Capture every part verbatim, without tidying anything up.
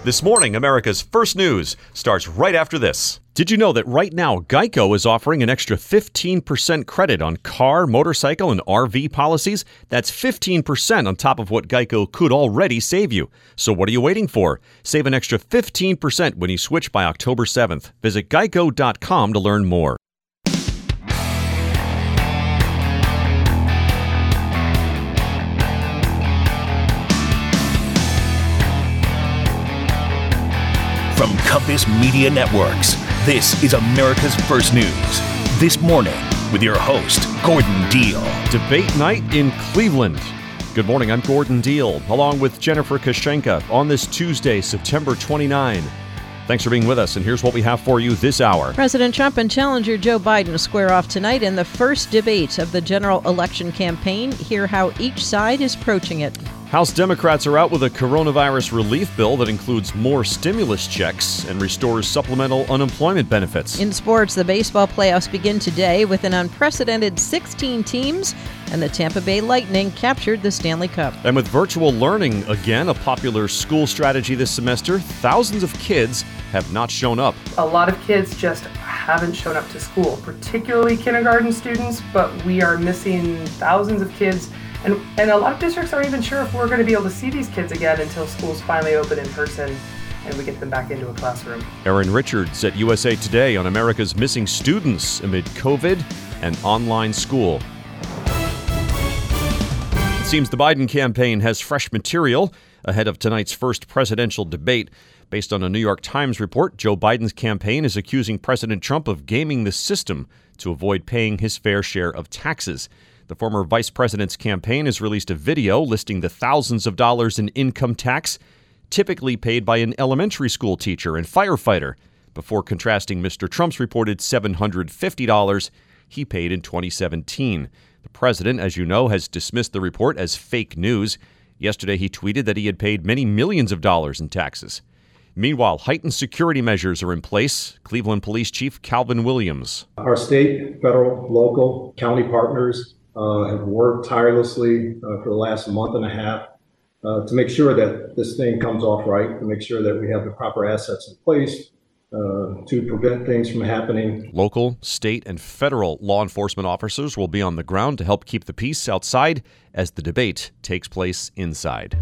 This morning, America's First News starts right after this. Did you know that right now, Geico is offering an extra fifteen percent credit on car, motorcycle, and R V policies? That's fifteen percent on top of what Geico could already save you. So what are you waiting for? Save an extra fifteen percent when you switch by October seventh. Visit geico dot com to learn more. From Compass Media Networks, this is America's First News. This morning, with your host, Gordon Deal. Debate night in Cleveland. Good morning, I'm Gordon Deal, along with Jennifer Kashenka on this Tuesday, September twenty-ninth. Thanks for being with us, and here's what we have for you this hour. President Trump and challenger Joe Biden square off tonight in the first debate of the general election campaign. Hear how each side is approaching it. House Democrats are out with a coronavirus relief bill that includes more stimulus checks and restores supplemental unemployment benefits. In sports, the baseball playoffs begin today with an unprecedented sixteen teams, and the Tampa Bay Lightning captured the Stanley Cup. And with virtual learning again a popular school strategy this semester, thousands of kids have not shown up. A lot of kids just haven't shown up to school, particularly kindergarten students, but we are missing thousands of kids. And, and a lot of districts aren't even sure if we're going to be able to see these kids again until schools finally open in person and we get them back into a classroom. Erin Richards at U S A Today on America's missing students amid COVID and online school. It seems the Biden campaign has fresh material ahead of tonight's first presidential debate. Based on a New York Times report, Joe Biden's campaign is accusing President Trump of gaming the system to avoid paying his fair share of taxes. The former vice president's campaign has released a video listing the thousands of dollars in income tax typically paid by an elementary school teacher and firefighter, before contrasting Mister Trump's reported seven hundred fifty dollars he paid in twenty seventeen. The president, as you know, has dismissed the report as fake news. Yesterday, he tweeted that he had paid many millions of dollars in taxes. Meanwhile, heightened security measures are in place. Cleveland Police Chief Calvin Williams. Our state, federal, local, county partners Uh, have worked tirelessly uh, for the last month and a half uh, to make sure that this thing comes off right, to make sure that we have the proper assets in place uh, to prevent things from happening. Local, state, and federal law enforcement officers will be on the ground to help keep the peace outside as the debate takes place inside.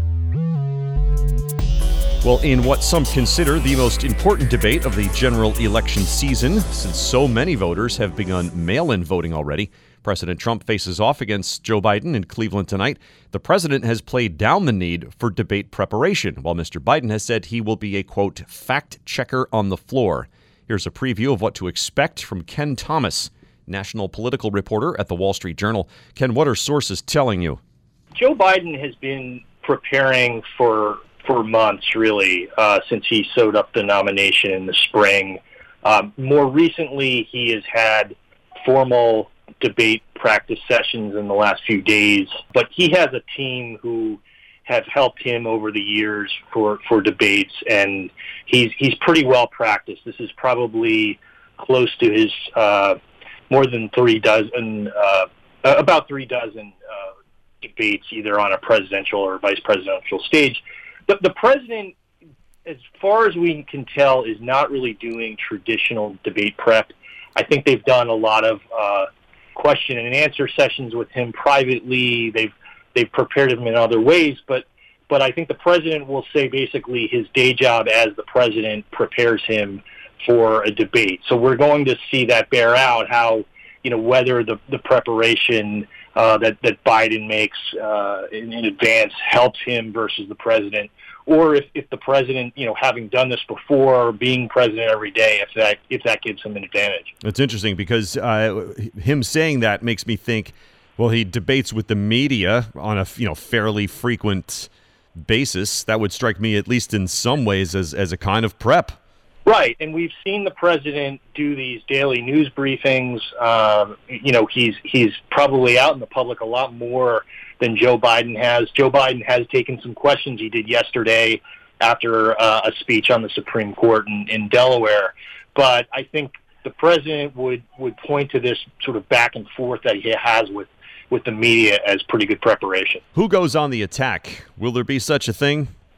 Well, in what some consider the most important debate of the general election season, since so many voters have begun mail-in voting already, President Trump faces off against Joe Biden in Cleveland tonight. The president has played down the need for debate preparation, while Mister Biden has said he will be a, quote, fact checker on the floor. Here's a preview of what to expect from Ken Thomas, national political reporter at the Wall Street Journal. Ken, what are sources telling you? Joe Biden has been preparing for for months, really, uh, since he sewed up the nomination in the spring. Um, more recently, he has had formal debate practice sessions in the last few days, but he has a team who have helped him over the years for, for debates, and he's he's pretty well practiced. This is probably close to his uh, more than three dozen, uh, about three dozen uh, debates, either on a presidential or vice presidential stage. The, the president, as far as we can tell, is not really doing traditional debate prep. I think they've done a lot of uh, question and answer sessions with him privately. They've they've prepared him in other ways, but but I think the president will say basically his day job as the president prepares him for a debate. So we're going to see that bear out, how, you know, whether the the preparation uh, that that Biden makes uh, in, in advance helps him versus the president, or if, if the president, you know, having done this before, being president every day, if that if that gives him an advantage. It's interesting because uh, him saying that makes me think, well, he debates with the media on a you know fairly frequent basis. That would strike me, at least in some ways, as as a kind of prep. Right, and we've seen the president do these daily news briefings. Um, you know, he's he's probably out in the public a lot more than Joe Biden has. Joe Biden has taken some questions. He did yesterday after uh, a speech on the Supreme Court in, in Delaware. But I think the president would, would point to this sort of back and forth that he has with, with the media as pretty good preparation. Who goes on the attack? Will there be such a thing?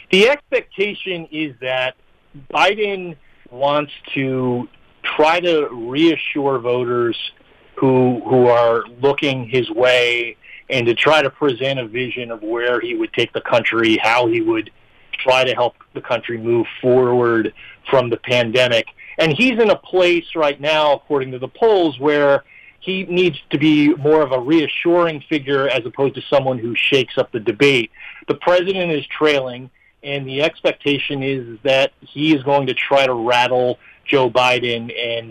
The expectation is that Biden wants to try to reassure voters who who are looking his way and to try to present a vision of where he would take the country, how he would try to help the country move forward from the pandemic. And he's in a place right now, according to the polls, where he needs to be more of a reassuring figure as opposed to someone who shakes up the debate. The president is trailing, and the expectation is that he is going to try to rattle Joe Biden and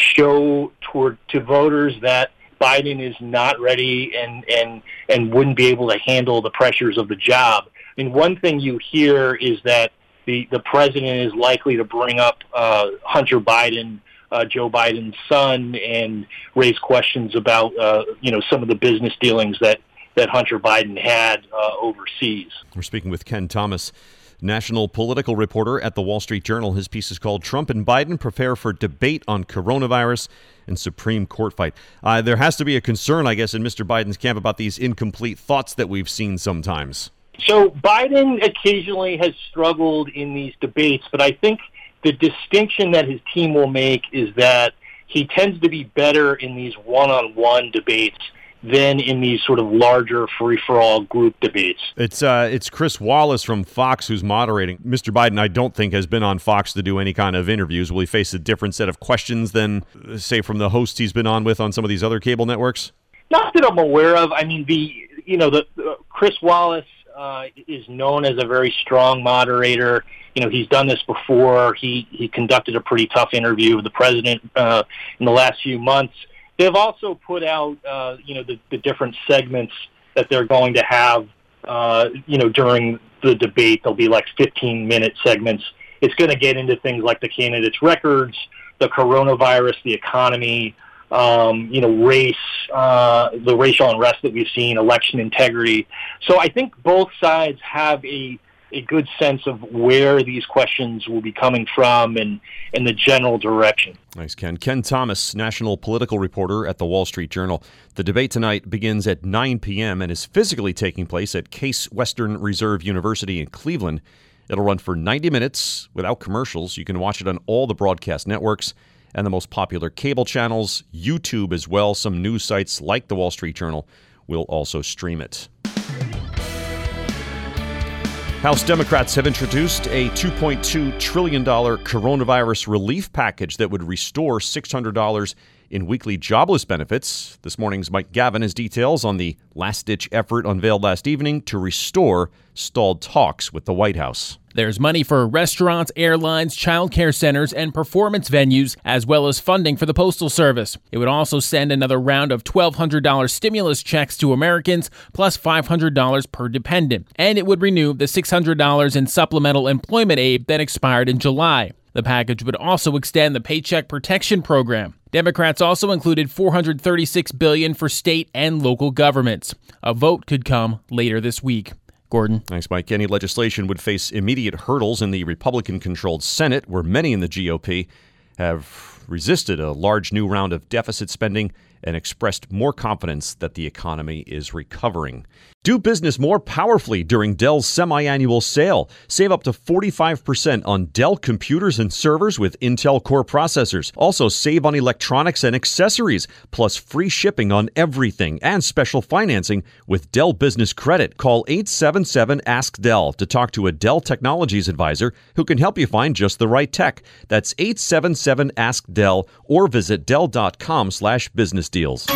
show toward to voters that Biden is not ready and, and, and wouldn't be able to handle the pressures of the job. I mean, one thing you hear is that the, the president is likely to bring up uh, Hunter Biden, uh, Joe Biden's son, and raise questions about, uh, you know, some of the business dealings that, that Hunter Biden had uh, overseas. We're speaking with Ken Thomas, national political reporter at the Wall Street Journal. His piece is called "Trump and Biden Prepare for Debate on Coronavirus and Supreme Court Fight." Uh, there has to be a concern, I guess, in Mister Biden's camp about these incomplete thoughts that we've seen sometimes. So Biden occasionally has struggled in these debates, but I think the distinction that his team will make is that he tends to be better in these one-on-one debates than in these sort of larger free-for-all group debates. It's uh, it's Chris Wallace from Fox who's moderating. Mister Biden, I don't think, has been on Fox to do any kind of interviews. Will he face a different set of questions than, say, from the hosts he's been on with on some of these other cable networks? Not that I'm aware of. I mean, the you know, the uh, Chris Wallace uh, is known as a very strong moderator. You know, he's done this before. He he conducted a pretty tough interview with the president uh, in the last few months. They've also put out, uh, you know, the, the different segments that they're going to have, uh, you know, during the debate. There'll be like fifteen-minute segments. It's going to get into things like the candidates' records, the coronavirus, the economy, um, you know, race, uh, the racial unrest that we've seen, election integrity. So I think both sides have a a good sense of where these questions will be coming from and, and the general direction. Thanks, Ken. Ken Thomas, national political reporter at the Wall Street Journal. The debate tonight begins at nine p.m. and is physically taking place at Case Western Reserve University in Cleveland. It'll run for ninety minutes without commercials. You can watch it on all the broadcast networks and the most popular cable channels, YouTube as well. Some news sites like the Wall Street Journal will also stream it. House Democrats have introduced a two point two trillion dollars coronavirus relief package that would restore six hundred dollars in weekly jobless benefits. This morning's Mike Gavin has details on the last-ditch effort unveiled last evening to restore stalled talks with the White House. There's money for restaurants, airlines, child care centers, and performance venues, as well as funding for the Postal Service. It would also send another round of twelve hundred dollars stimulus checks to Americans, plus five hundred dollars per dependent. And it would renew the six hundred dollars in supplemental employment aid that expired in July. The package would also extend the Paycheck Protection Program. Democrats also included four hundred thirty-six billion dollars for state and local governments. A vote could come later this week. Gordon. Thanks, Mike. Any legislation would face immediate hurdles in the Republican-controlled Senate, where many in the G O P have resisted a large new round of deficit spending and expressed more confidence that the economy is recovering. Do business more powerfully during Dell's semi-annual sale. Save up to forty-five percent on Dell computers and servers with Intel Core processors. Also save on electronics and accessories, plus free shipping on everything and special financing with Dell Business Credit. Call eight seven seven, ask Dell to talk to a Dell Technologies advisor who can help you find just the right tech. That's eight seven seven, ask Dell or visit Dell.com slash business deals.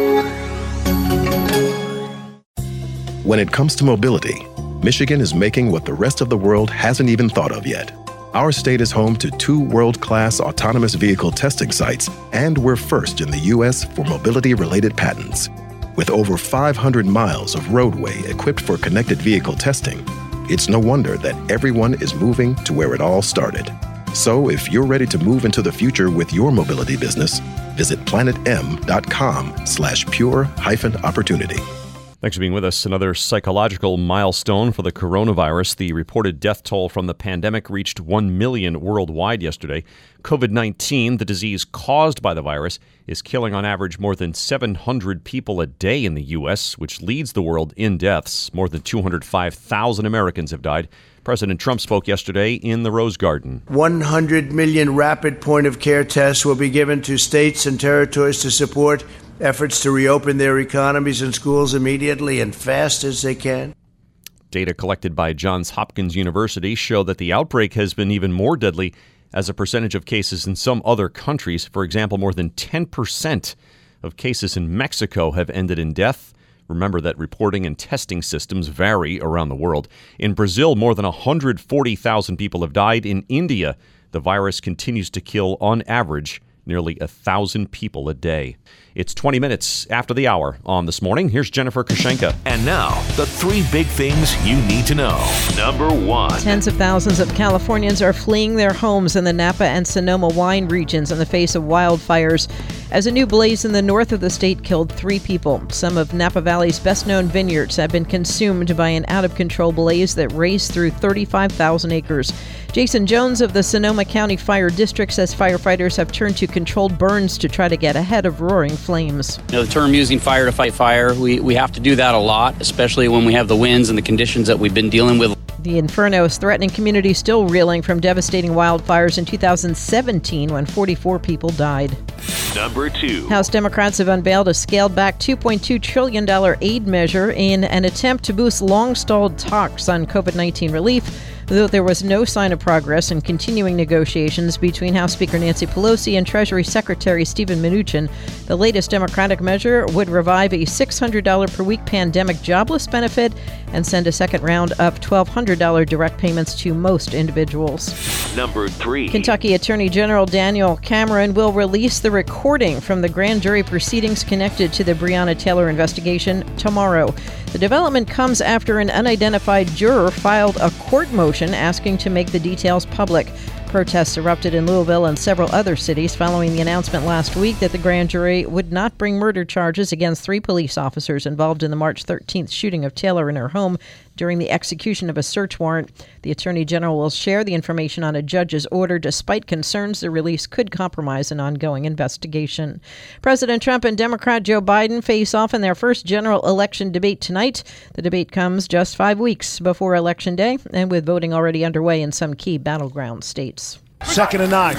When it comes to mobility, Michigan is making what the rest of the world hasn't even thought of yet. Our state is home to two world-class autonomous vehicle testing sites, and we're first in the U S for mobility-related patents. With over five hundred miles of roadway equipped for connected vehicle testing, it's no wonder that everyone is moving to where it all started. So if you're ready to move into the future with your mobility business, visit planetem.com slash pure hyphen opportunity. Thanks for being with us. Another psychological milestone for the coronavirus. The reported death toll from the pandemic reached one million worldwide yesterday. COVID nineteen, the disease caused by the virus, is killing on average more than seven hundred people a day in the U S, which leads the world in deaths. More than two hundred five thousand Americans have died President Trump spoke yesterday in the Rose Garden. one hundred million rapid point-of-care tests will be given to states and territories to support efforts to reopen their economies and schools immediately and fast as they can. Data collected by Johns Hopkins University show that the outbreak has been even more deadly as a percentage of cases in some other countries. For example, more than ten percent of cases in Mexico have ended in death. Remember that reporting and testing systems vary around the world. In Brazil, more than one hundred forty thousand people have died. In India, the virus continues to kill, on average, nearly one thousand people a day. It's twenty minutes after the hour on This Morning. Here's Jennifer Kushenka. And now, the three big things you need to know. Number one. Tens of thousands of Californians are fleeing their homes in the Napa and Sonoma wine regions in the face of wildfires, as a new blaze in the north of the state killed three people. Some of Napa Valley's best-known vineyards have been consumed by an out-of-control blaze that raced through thirty-five thousand acres. Jason Jones of the Sonoma County Fire District says firefighters have turned to controlled burns to try to get ahead of roaring flames. You know, the term using fire to fight fire, we, we have to do that a lot, especially when we have the winds and the conditions that we've been dealing with. The inferno is threatening communities still reeling from devastating wildfires in two thousand seventeen when forty-four people died. Number two. House Democrats have unveiled a scaled-back two point two trillion dollars aid measure in an attempt to boost long-stalled talks on COVID nineteen relief, though there was no sign of progress in continuing negotiations between House Speaker Nancy Pelosi and Treasury Secretary Steven Mnuchin. The latest Democratic measure would revive a six hundred dollars per week pandemic jobless benefit and send a second round of twelve hundred dollars direct payments to most individuals. Number three. Kentucky Attorney General Daniel Cameron will release the recording from the grand jury proceedings connected to the Breonna Taylor investigation tomorrow. The development comes after an unidentified juror filed a court motion asking to make the details public. Protests erupted in Louisville and several other cities following the announcement last week that the grand jury would not bring murder charges against three police officers involved in the March thirteenth shooting of Taylor in her home during the execution of a search warrant. The Attorney General will share the information on a judge's order despite concerns the release could compromise an ongoing investigation. President Trump and Democrat Joe Biden face off in their first general election debate tonight. The debate comes just five weeks before Election Day and with voting already underway in some key battleground states. Second and nine.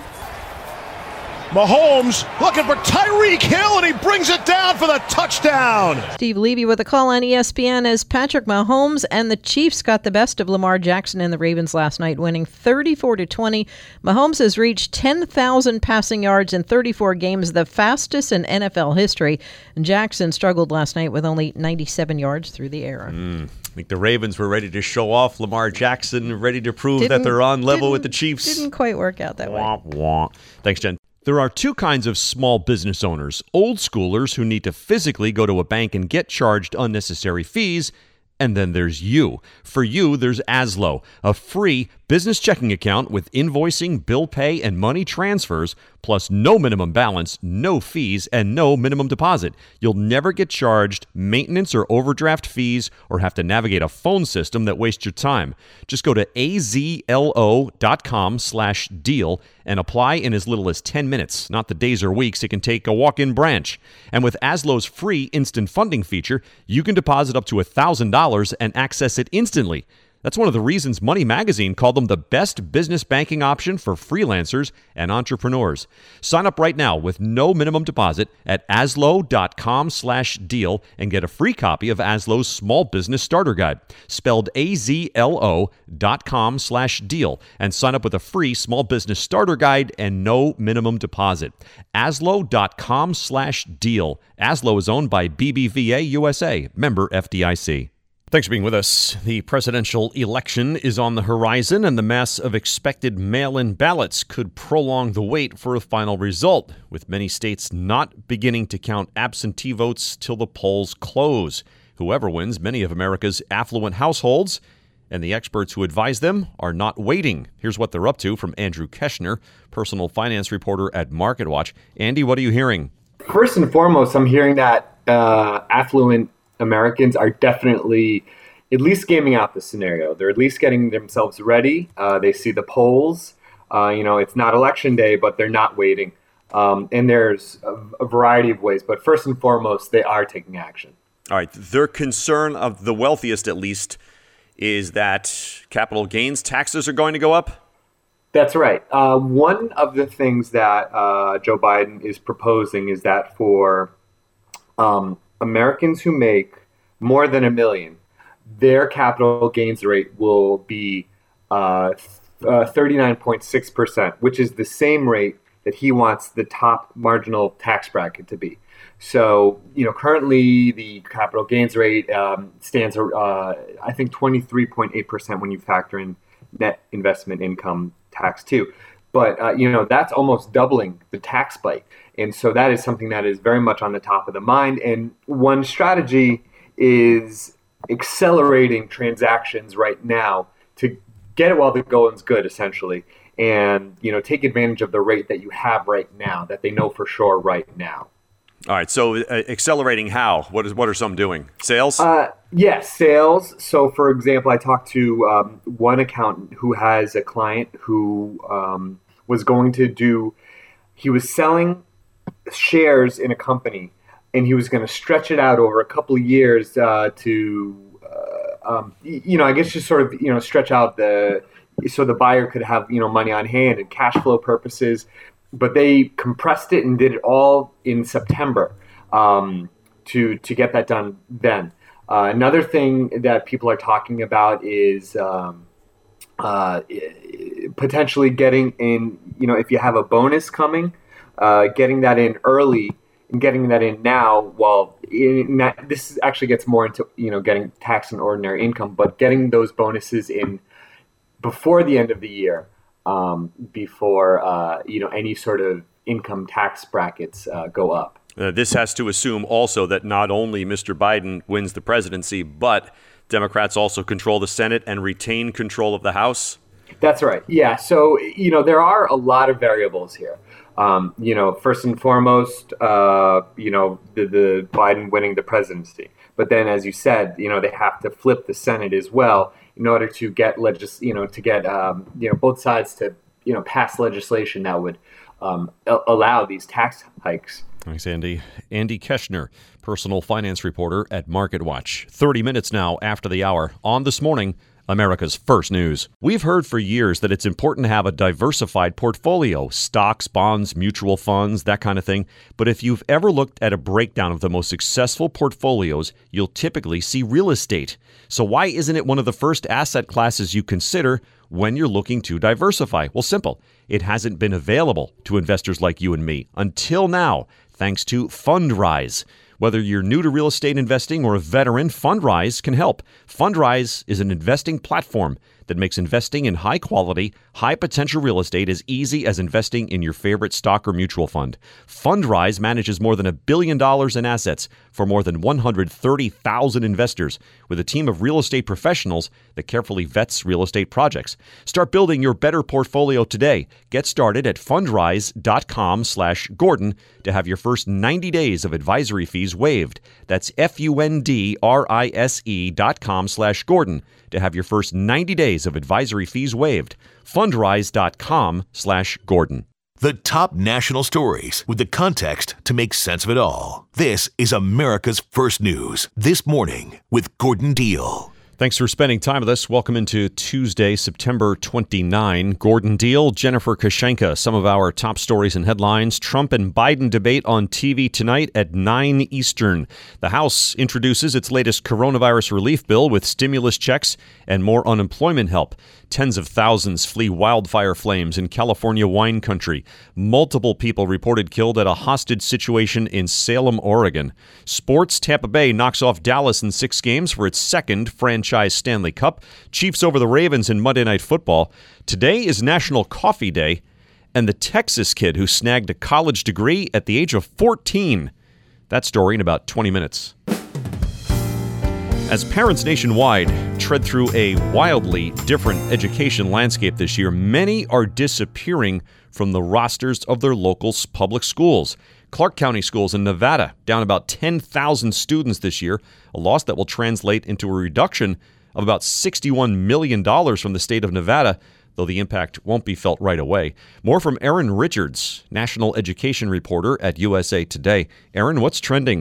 Mahomes looking for Tyreek Hill, and he brings it down for the touchdown. Steve Levy with a call on E S P N as Patrick Mahomes and the Chiefs got the best of Lamar Jackson and the Ravens last night, winning thirty-four to twenty. Mahomes has reached ten thousand passing yards in thirty-four games, the fastest in N F L history. And Jackson struggled last night with only ninety-seven yards through the air. Mm. I think the Ravens were ready to show off Lamar Jackson, ready to prove didn't, that they're on level with the Chiefs. Didn't quite work out that wah, way. Wah. Thanks, Jen. There are two kinds of small business owners: old schoolers who need to physically go to a bank and get charged unnecessary fees, and then there's you. For you, there's Azlo, a free business checking account with invoicing, bill pay, and money transfers, plus no minimum balance, no fees, and no minimum deposit. You'll never get charged maintenance or overdraft fees or have to navigate a phone system that wastes your time. Just go to azlo.com slash deal and apply in as little as ten minutes, not the days or weeks it can take a walk-in branch. And with Azlo's free instant funding feature, you can deposit up to one thousand dollars and access it instantly. That's one of the reasons Money Magazine called them the best business banking option for freelancers and entrepreneurs. Sign up right now with no minimum deposit at azlo.com slash deal and get a free copy of Azlo's Small Business Starter Guide, spelled A-Z-L-O dot com slash deal, and sign up with a free Small Business Starter Guide and no minimum deposit. azlo.com slash deal. Azlo is owned by B B V A U S A, member F D I C. Thanks for being with us. The presidential election is on the horizon, and the mass of expected mail-in ballots could prolong the wait for a final result, with many states not beginning to count absentee votes till the polls close. Whoever wins, many of America's affluent households and the experts who advise them are not waiting. Here's what they're up to from Andrew Keshner, personal finance reporter at MarketWatch. Andy, what are you hearing? First and foremost, I'm hearing that uh, affluent Americans are definitely at least gaming out the scenario. They're at least getting themselves ready. Uh, they see the polls. Uh, you know, it's not election day, but they're not waiting. Um, and there's a, a variety of ways. But first and foremost, they are taking action. All right. Their concern of the wealthiest, at least, is that capital gains taxes are going to go up? That's right. Uh, one of the things that uh, Joe Biden is proposing is that for um, Americans who make more than a million, their capital gains rate will be uh, uh, thirty-nine point six percent, which is the same rate that he wants the top marginal tax bracket to be. So, you know, currently the capital gains rate um, stands, uh, I think, twenty-three point eight percent when you factor in net investment income tax too. But, uh, you know, that's almost doubling the tax bite. And so that is something that is very much on the top of the mind. And one strategy is accelerating transactions right now to get it while the going's good, essentially. And, you know, take advantage of the rate that you have right now, that they know for sure right now. All right. So uh, accelerating how? What is what are some doing? Sales? Uh, yes, sales. So, for example, I talked to um, one accountant who has a client who um, was going to do, he was selling shares in a company, and he was going to stretch it out over a couple of years uh, to, uh, um, you know, I guess just sort of, you know, stretch out the, so the buyer could have, you know, money on hand and cash flow purposes. But they compressed it and did it all in September um, to to get that done then. Uh, another thing that people are talking about is um, uh, potentially getting in, you know, if you have a bonus coming, uh, getting that in early and getting that in now. Well, in that, this actually gets more into, you know, getting tax and ordinary income, but getting those bonuses in before the end of the year. Um, before uh, you know, any sort of income tax brackets uh, go up. Uh, this has to assume also that not only Mister Biden wins the presidency, but Democrats also control the Senate and retain control of the House. That's right. Yeah. So, you know, there are a lot of variables here. Um, you know, first and foremost, uh, you know, the, the Biden winning the presidency. But then, as you said, you know, they have to flip the Senate as well in order to get legis, you know, to get um, you know, both sides to, you know, pass legislation that would um, a- allow these tax hikes. Thanks, Andy. Andy Keshner, personal finance reporter at MarketWatch. thirty minutes now after the hour on This Morning, America's First News. We've heard for years that it's important to have a diversified portfolio, stocks, bonds, mutual funds, that kind of thing. But if you've ever looked at a breakdown of the most successful portfolios, you'll typically see real estate. So why isn't it one of the first asset classes you consider when you're looking to diversify? Well, simple. It hasn't been available to investors like you and me until now, thanks to Fundrise. Whether you're new to real estate investing or a veteran, Fundrise can help. Fundrise is an investing platform that makes investing in high-quality, high-potential real estate as easy as investing in your favorite stock or mutual fund. Fundrise manages more than a billion dollars in assets for more than one hundred thirty thousand investors with a team of real estate professionals that carefully vets real estate projects. Start building your better portfolio today. Get started at fundrise.com slash Gordon to have your first ninety days of advisory fees waived. That's F-U-N-D-R-I-S-E dot com slash Gordon to have your first ninety days of advisory fees waived. Fundrise.com slash Gordon. The top national stories with the context to make sense of it all. This is America's First News. This Morning with Gordon Deal. Thanks for spending time with us. Welcome into Tuesday, September twenty-ninth. Gordon Deal, Jennifer Kashenka, some of our top stories and headlines. Trump and Biden debate on T V tonight at nine Eastern. The House introduces its latest coronavirus relief bill with stimulus checks and more unemployment help. Tens of thousands flee wildfire flames in California wine country. Multiple people reported killed at a hostage situation in Salem, Oregon. Sports, Tampa Bay knocks off Dallas in six games for its second franchise Stanley Cup. Chiefs over the Ravens in Monday Night Football. Today is National Coffee Day. And the Texas kid who snagged a college degree at the age of fourteen. That story in about twenty minutes. As parents nationwide tread through a wildly different education landscape this year, many are disappearing from the rosters of their local public schools. Clark County Schools in Nevada down about ten thousand students this year, a loss that will translate into a reduction of about sixty-one million dollars from the state of Nevada, though the impact won't be felt right away. More from Aaron Richards, national education reporter at U S A Today. Aaron, what's trending?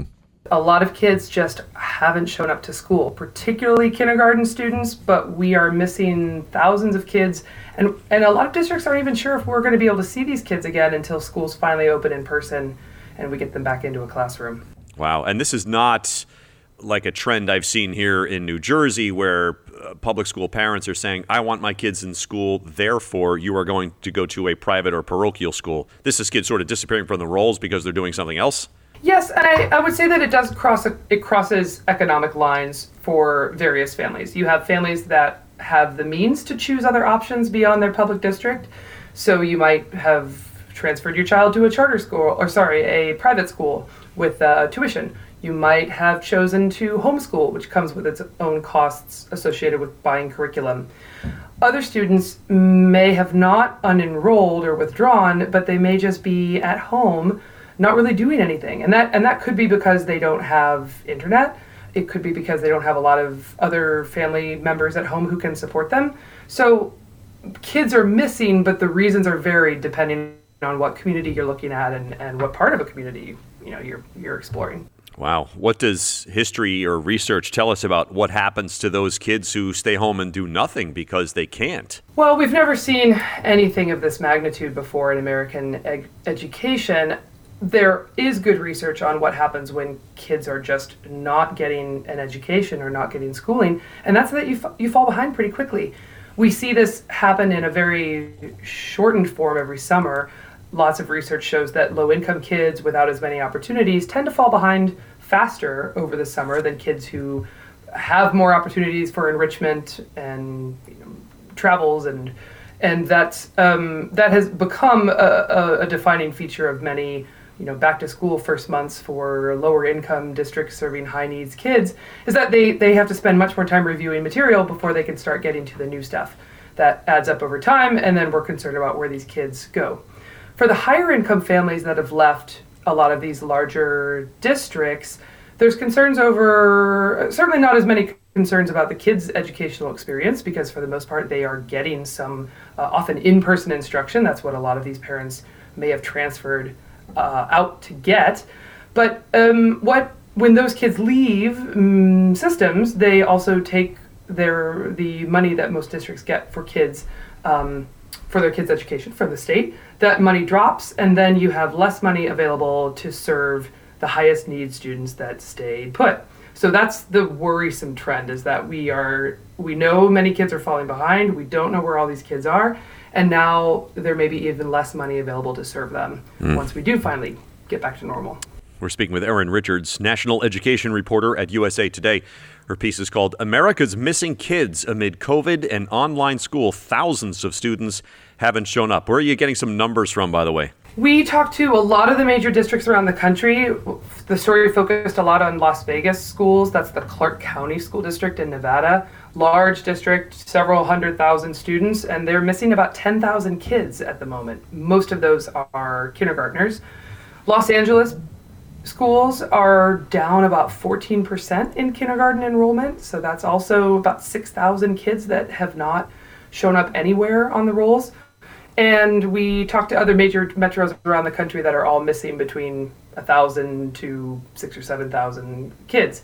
A lot of kids just haven't shown up to school, particularly kindergarten students, but we are missing thousands of kids. And, and a lot of districts aren't even sure if we're going to be able to see these kids again until schools finally open in person and we get them back into a classroom. Wow. And this is not like a trend I've seen here in New Jersey where uh, public school parents are saying, I want my kids in school, therefore you are going to go to a private or parochial school. This is kids sort of disappearing from the rolls because they're doing something else? Yes, and I, I would say that it does cross, it crosses economic lines for various families. You have families that have the means to choose other options beyond their public district. So you might have transferred your child to a charter school, or sorry, a private school with uh, tuition. You might have chosen to homeschool, which comes with its own costs associated with buying curriculum. Other students may have not unenrolled or withdrawn, but they may just be at home not really doing anything. And that and that could be because they don't have internet. It could be because they don't have a lot of other family members at home who can support them. So kids are missing, but the reasons are varied depending on what community you're looking at and, and what part of a community you know you're you're exploring. Wow. What does history or research tell us about what happens to those kids who stay home and do nothing because they can't? Well, we've never seen anything of this magnitude before in American ed- education. There is good research on what happens when kids are just not getting an education or not getting schooling, and that's that you f- you fall behind pretty quickly. We see this happen in a very shortened form every summer. Lots of research shows that low-income kids without as many opportunities tend to fall behind faster over the summer than kids who have more opportunities for enrichment and you know, travels, and and that's um, that has become a, a, a defining feature of many you know back to school first months for lower income districts serving high needs kids, is that they they have to spend much more time reviewing material before they can start getting to the new stuff. That adds up over time, and then we're concerned about where these kids go. For the higher income families that have left a lot of these larger districts, there's concerns over, certainly not as many concerns about the kids' educational experience, because for the most part they are getting some uh, often in-person instruction. That's what a lot of these parents may have transferred uh, out to get. But um, what when those kids leave um, systems, they also take their the money that most districts get for kids um, for their kids' education from the state. That money drops, and then you have less money available to serve the highest need students that stay put. So that's the worrisome trend, is that we are we know many kids are falling behind. We don't know where all these kids are, and now there may be even less money available to serve them mm. once we do finally get back to normal. We're speaking with Erin Richards, national education reporter at U S A Today. Her piece is called America's Missing Kids Amid COVID and Online School. Thousands of students haven't shown up. Where are you getting some numbers from, by the way? We talked to a lot of the major districts around the country. The story focused a lot on Las Vegas schools. That's the Clark County School District in Nevada. Large district, several hundred thousand students, and they're missing about ten thousand kids at the moment. Most of those are kindergartners. Los Angeles schools are down about fourteen percent in kindergarten enrollment, so that's also about six thousand kids that have not shown up anywhere on the rolls. And we talked to other major metros around the country that are all missing between one thousand to six or seven thousand kids.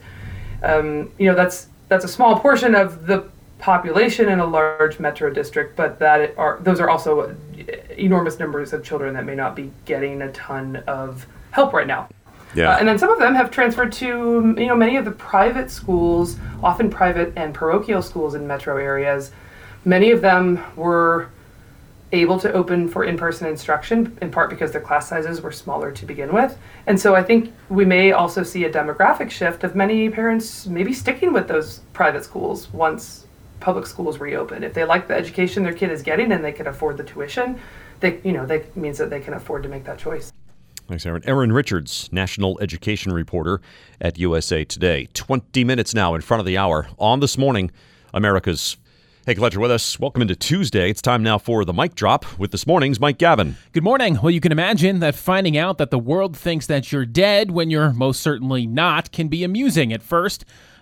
Um, you know, that's that's a small portion of the population in a large metro district, but that are those are also enormous numbers of children that may not be getting a ton of help right now. Yeah. Uh, and then some of them have transferred to, you know, many of the private schools, often private and parochial schools in metro areas. Many of them were able to open for in-person instruction, in part because their class sizes were smaller to begin with. And so I think we may also see a demographic shift of many parents maybe sticking with those private schools once public schools reopen. If they like the education their kid is getting and they can afford the tuition, they, you know, that means that they can afford to make that choice. Thanks, Erin. Erin Richards, national education reporter at U S A Today. twenty minutes now in front of the hour on This Morning, America's. Hey, glad you're with us. Welcome into Tuesday. It's time now for the Mic Drop with this morning's Mike Gavin. Good morning. Well, you can imagine that finding out that the world thinks that you're dead when you're most certainly not can be amusing at first.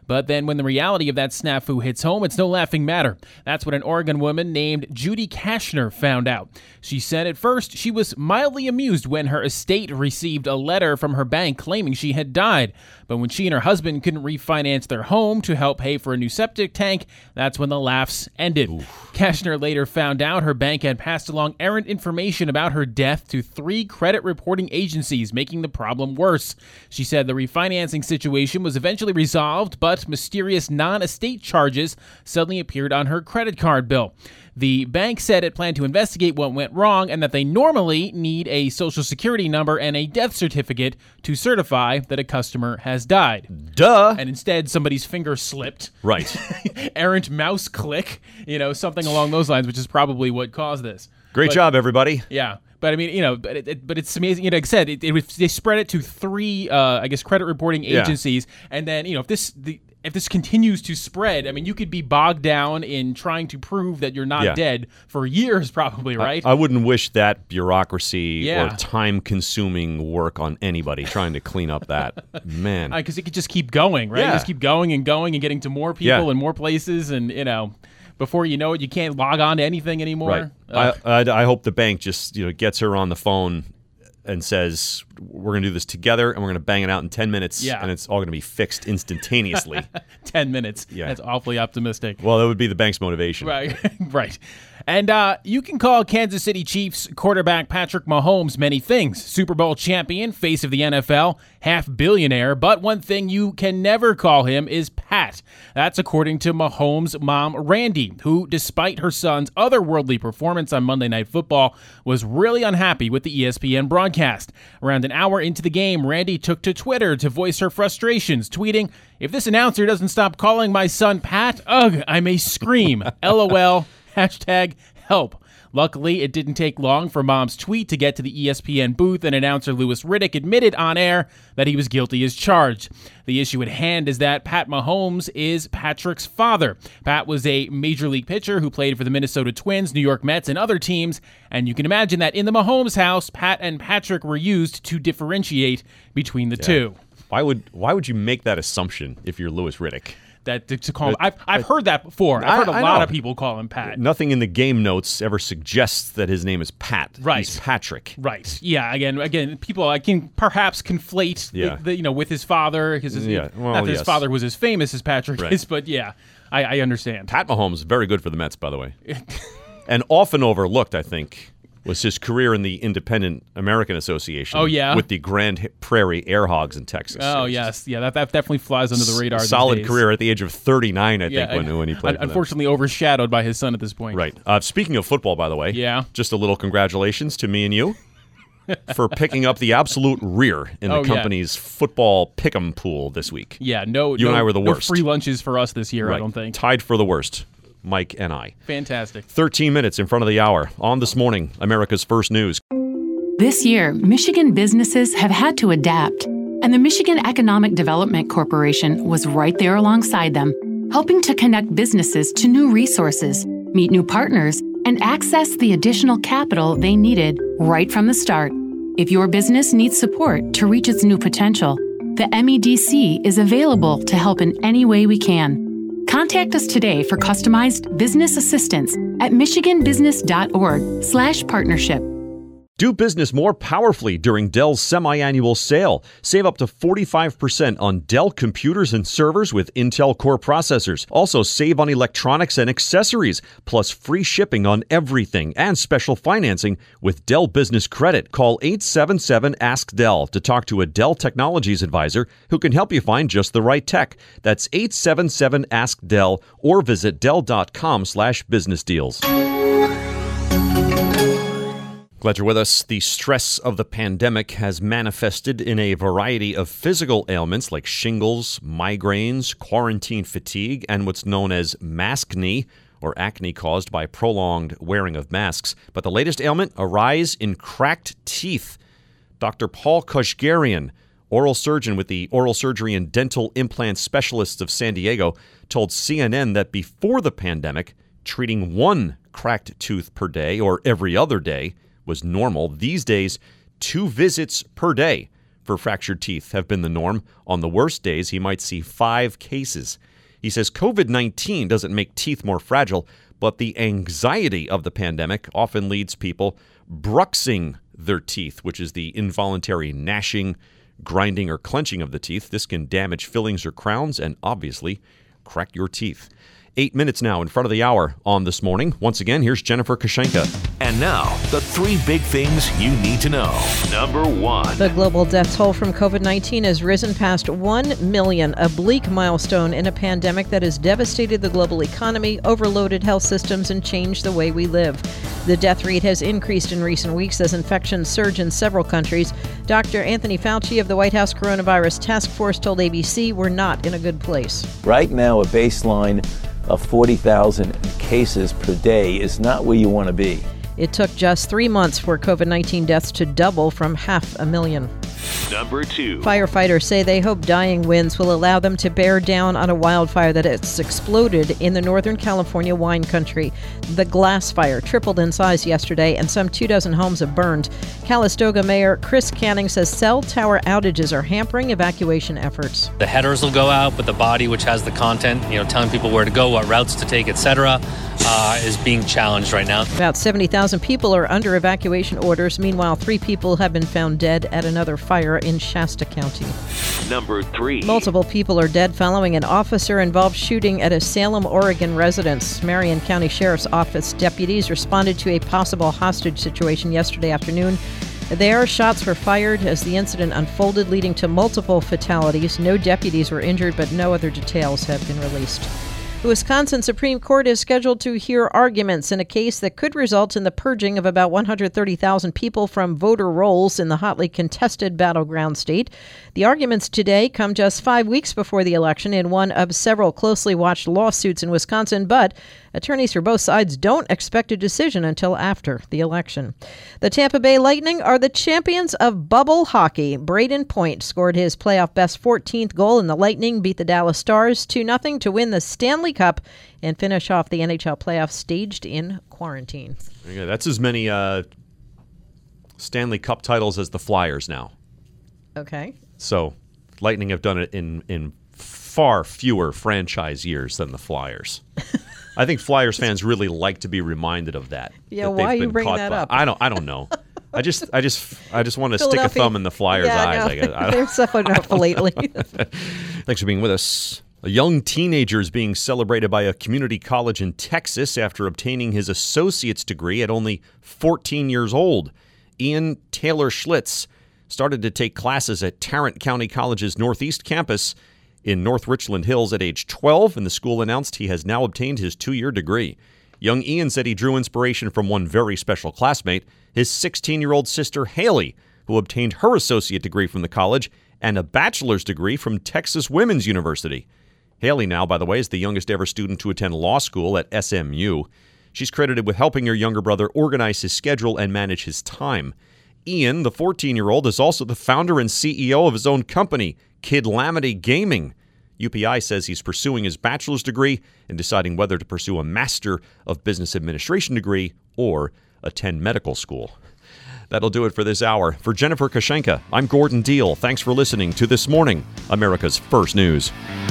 But then when the reality of that snafu hits home, it's no laughing matter. That's what an Oregon woman named Judy Kashner found out. She said at first she was mildly amused when her estate received a letter from her bank claiming she had died. But when she and her husband couldn't refinance their home to help pay for a new septic tank, that's when the laughs ended. Oof. Kashner later found out her bank had passed along errant information about her death to three credit reporting agencies, making the problem worse. She said the refinancing situation was eventually resolved, but mysterious non-estate charges suddenly appeared on her credit card bill. The bank said it planned to investigate what went wrong and that they normally need a social security number and a death certificate to certify that a customer has died. Duh. And instead, somebody's finger slipped. Right. Errant mouse click, you know, something along those lines, which is probably what caused this. Great but, job, everybody. Yeah. But I mean, you know, but it, it, but it's amazing. You know, like I said, it, it, they spread it to three, uh, I guess, credit reporting agencies, yeah. and then you know, if this the if this continues to spread, I mean, you could be bogged down in trying to prove that you're not yeah. dead for years, probably, right? I, I wouldn't wish that bureaucracy yeah. or time-consuming work on anybody trying to clean up that. Man, because uh, it could just keep going, right? Yeah. Just keep going and going and getting to more people yeah. and more places, and you know. Before you know it, you can't log on to anything anymore. Right. I, I I hope the bank just you know gets her on the phone and says we're going to do this together and we're going to bang it out in ten minutes. Yeah. And it's all going to be fixed instantaneously. ten minutes. Yeah. That's awfully optimistic. Well, that would be the bank's motivation. Right. right. And uh, you can call Kansas City Chiefs quarterback Patrick Mahomes many things. Super Bowl champion, face of the N F L, half billionaire. But one thing you can never call him is Pat. That's according to Mahomes' mom, Randy, who, despite her son's otherworldly performance on Monday Night Football, was really unhappy with the E S P N broadcast. Around an hour into the game, Randy took to Twitter to voice her frustrations, tweeting, "If this announcer doesn't stop calling my son Pat, ugh, I may scream. LOL. Hashtag help." Luckily, it didn't take long for Mom's tweet to get to the E S P N booth, and announcer Louis Riddick admitted on air that he was guilty as charged. The issue at hand is that Pat Mahomes is Patrick's father. Pat was a major league pitcher who played for the Minnesota Twins, New York Mets, and other teams, and you can imagine that in the Mahomes house, Pat and Patrick were used to differentiate between the yeah. two. Why would why would you make that assumption if you're Louis Riddick? That to, to call him, I've I've heard that before. I've heard a I, I lot know. of people call him Pat. Nothing in the game notes ever suggests that his name is Pat. Right, he's Patrick. Right. Yeah. Again, again, people I can perhaps conflate, yeah. the, the, you know, with his father because yeah. well, not that yes. his father was as famous as Patrick right. is, but yeah, I, I understand. Pat Mahomes very good for the Mets, by the way, and often overlooked, I think. Was his career in the Independent American Association. Oh, yeah? With the Grand Prairie Air Hogs in Texas. Oh, yes. Yeah, that, that definitely flies under the radar. Solid these days. career at the age of thirty-nine, I yeah, think, when, when he played. Unfortunately, overshadowed by his son at this point. Right. Uh, speaking of football, by the way, yeah. just a little congratulations to me and you for picking up the absolute rear in the oh, company's yeah. football pick'em pool this week. Yeah, no, you no, and I were the no worst. Free lunches for us this year, right. I don't think. Tied for the worst. Mike and I. Fantastic. thirteen minutes in front of the hour. On This Morning, America's First News. This year, Michigan businesses have had to adapt, and the Michigan Economic Development Corporation was right there alongside them, helping to connect businesses to new resources, meet new partners, and access the additional capital they needed right from the start. If your business needs support to reach its new potential, the M E D C is available to help in any way we can. Contact us today for customized business assistance at michiganbusiness.org slash partnership. Do business more powerfully during Dell's semi-annual sale. Save up to forty-five percent on Dell computers and servers with Intel Core processors. Also save on electronics and accessories, plus free shipping on everything and special financing with Dell Business Credit. Call eight seven seven, ask Dell to talk to a Dell Technologies advisor who can help you find just the right tech. That's eight seven seven, ask Dell or visit dell.com slash business deals. Glad you're with us. The stress of the pandemic has manifested in a variety of physical ailments like shingles, migraines, quarantine fatigue, and what's known as maskne, or acne caused by prolonged wearing of masks. But the latest ailment, a rise in cracked teeth. Doctor Paul Kashgarian, oral surgeon with the Oral Surgery and Dental Implant Specialists of San Diego, told C N N that before the pandemic, treating one cracked tooth per day or every other day was normal. These days, two visits per day for fractured teeth have been the norm. On the worst days, he might see five cases. He says covid nineteen doesn't make teeth more fragile, but the anxiety of the pandemic often leads people bruxing their teeth, which is the involuntary gnashing, grinding, or clenching of the teeth. This can damage fillings or crowns and obviously crack your teeth. Eight minutes now in front of the hour on This Morning. Once again, here's Jennifer Kushenka. And now, the three big things you need to know. Number one. The global death toll from covid nineteen has risen past one million, a bleak milestone in a pandemic that has devastated the global economy, overloaded health systems, and changed the way we live. The death rate has increased in recent weeks as infections surge in several countries. Doctor Anthony Fauci of the White House Coronavirus Task Force told A B C we're not in a good place. Right now, a baseline of forty thousand cases per day is not where you want to be. It took just three months for covid nineteen deaths to double from half a million. Number two. Firefighters say they hope dying winds will allow them to bear down on a wildfire that has exploded in the Northern California wine country. The Glass Fire tripled in size yesterday, and some two dozen homes have burned. Calistoga Mayor Chris Canning says cell tower outages are hampering evacuation efforts. The headers will go out, but the body, which has the content, you know, telling people where to go, what routes to take, et cetera, uh, is being challenged right now. About seventy thousand people are under evacuation orders. Meanwhile, three people have been found dead at another fire in Shasta County. Number three. Multiple people are dead following an officer-involved shooting at a Salem, Oregon residence. Marion County Sheriff's Office deputies responded to a possible hostage situation yesterday afternoon. There, shots were fired as the incident unfolded, leading to multiple fatalities. No deputies were injured, but no other details have been released. The Wisconsin Supreme Court is scheduled to hear arguments in a case that could result in the purging of about one hundred thirty thousand people from voter rolls in the hotly contested battleground state. The arguments today come just five weeks before the election in one of several closely watched lawsuits in Wisconsin, but attorneys for both sides don't expect a decision until after the election. The Tampa Bay Lightning are the champions of bubble hockey. Braden Point scored his playoff best fourteenth goal, and the Lightning beat the Dallas Stars two nothing to win the Stanley Cup and finish off the N H L playoffs staged in quarantine. Yeah, that's as many uh, Stanley Cup titles as the Flyers now. Okay. So Lightning have done it in, in far fewer franchise years than the Flyers. I think Flyers fans really like to be reminded of that. Yeah, that why are you been bringing caught that by, up? I don't. I don't know. I just, I just, I just want to stick a thumb in the Flyers' yeah, eyes. No, I guess. I they're suffering enough lately. Thanks for being with us. A young teenager is being celebrated by a community college in Texas after obtaining his associate's degree at only fourteen years old. Ian Taylor Schlitz started to take classes at Tarrant County College's Northeast campus in North Richland Hills at age twelve, and the school announced he has now obtained his two-year degree. Young Ian said he drew inspiration from one very special classmate, his sixteen-year-old sister Haley, who obtained her associate degree from the college and a bachelor's degree from Texas Women's University. Haley now, by the way, is the youngest ever student to attend law school at S M U. She's credited with helping her younger brother organize his schedule and manage his time. Ian, the fourteen-year-old, is also the founder and C E O of his own company, Kidlamity Gaming. U P I says he's pursuing his bachelor's degree and deciding whether to pursue a Master of Business Administration degree or attend medical school. That'll do it for this hour. For Jennifer Kushenka, I'm Gordon Deal. Thanks for listening to This Morning, America's First News.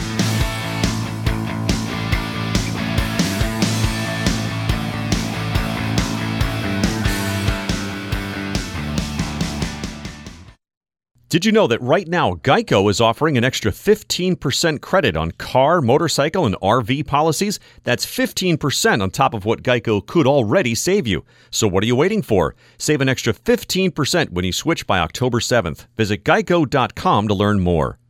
Did you know that right now Geico is offering an extra fifteen percent credit on car, motorcycle, and R V policies? That's fifteen percent on top of what Geico could already save you. So what are you waiting for? Save an extra fifteen percent when you switch by October seventh. Visit geico dot com to learn more.